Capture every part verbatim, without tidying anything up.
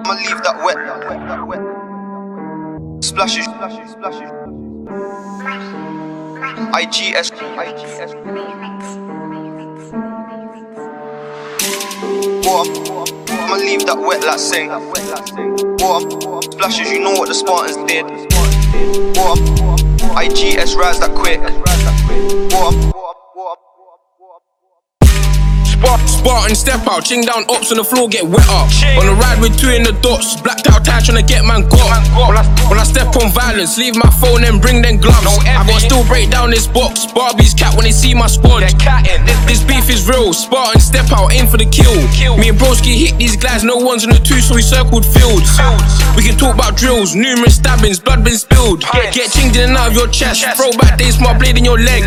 I'ma leave that wet. Splashes. I G S. What? I'ma leave that wet like sing. What? Splashes, you know what the Spartans did. What? I G S rise that quick. What? Spartan step out, ching down ops on the floor, get wet up. On the ride with two in the dots, blacked out tight trying to get man got. When I, when I step on violence, leave my phone and bring them gloves. I gotta still break down this box. Barbies cat when they see my squad. This beef is real. Spartan step out, aim for the kill. Me and Broski hit these guys, no one's on the two, so we circled fields. We can talk about drills, numerous stabbings, blood been spilled. Get chinged in and out of your chest. Throwback days, smart blade in your leg.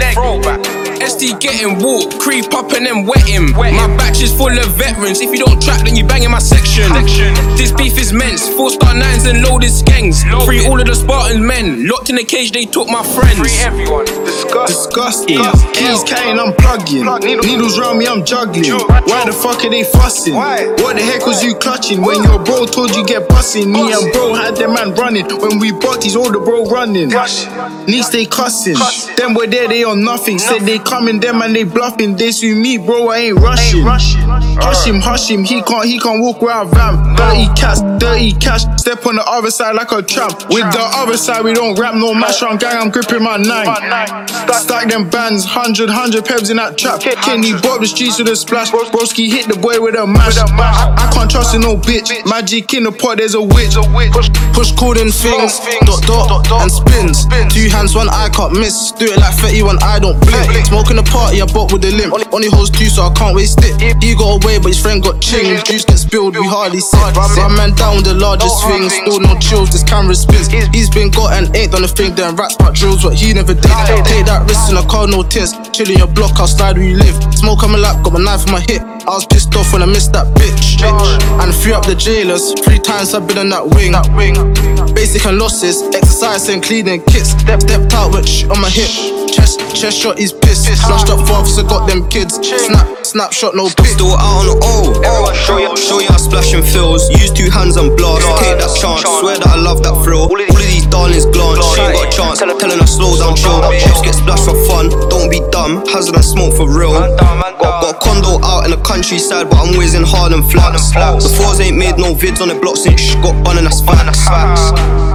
S D getting walk, creep up and then wet him. My batch is full of veterans. If you don't track, then you bang in my section. This beef is men's. Four star nines and loaded skanks. Free all of the Spartan men. Locked in a cage, they took my friends. Free everyone. Disgusting. Keys carrying, I'm plugging. Needles round me, I'm juggling. Why the fuck are they fussing? What the heck was you clutching? When your bro told you get bussin'. Me and bro had them man running. When we bought these, all the bro running. Knees they cussing. Them were there, they on nothing. Said they coming, them and they bluffing. They sue me, bro, I ain't rushing. Hush him, hush him, he can't, he can't walk without vamp. Dirty cats, dirty cash, step on the other side like a tramp. With the other side, we don't rap no mash on gang, I'm gripping my nine. Stack them bands, hundred, hundred pebs in that trap. Kenny bob the streets with a splash. Broski hit the boy with a mash. I can't trust in no bitch. Magic in the pot, there's a witch. Push cool in things, dot dot and spins. Two hands, one eye can't miss. Do it like thirty when I don't blink. Smoking the party, I bought with the limp. Only holds two, so I can't waste it. He got away, but his friend got chinged. Juice gets spilled, we hardly sit. Run man down with the largest things. Still no chills, this camera spins. He's been got and ain't done a thing. Then raps about drills, what he never did. Take that risk in a car, no tears. Chill in your block, I'll slide where you live. Smoke on my lap, got my knife in my hip. I was pissed off when I missed that bitch. And free up the jailers. Three times I've been on that wing. Basic and losses, exercise and cleaning kits. Step, stepped out with shit on my hip. Chest, chest shot, he's pissed. Flashed up for officer, got them kids. Snap, snapshot, no pic. Still out on the O. Show you, show you how splashing feels. Use two hands and blast. Take that chance. Swear that I love that thrill. All of these darlings glance. She ain't got a chance. Telling her slow down, chill. Chips get splashed for fun. Don't be dumb. Hazard and smoke for real. Got, got a condo out in the countryside, but I'm whizzing hard and flats. The fours ain't made no vids on the block since she got bun and that's facts.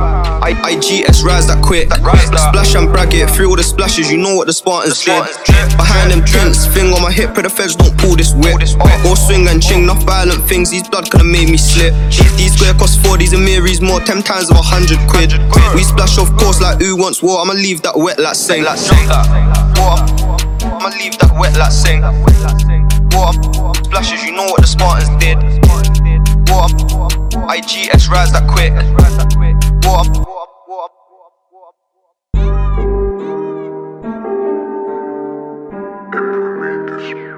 I G S rise that quick. Splash and brag it. Through all the splashes, you know what the Spartans did. Behind them tents, thing on my hip, but the feds don't pull this whip. Go swing and ching, enough violent things. These blood could've made me slip. These square cost four, these Amiris more, ten times of a hundred quid. We splash off course like who wants war. I'ma leave that wet like sing. I'ma leave that wet like sing. Splashes, you know what the Spartans did. I G S rise that quick. What?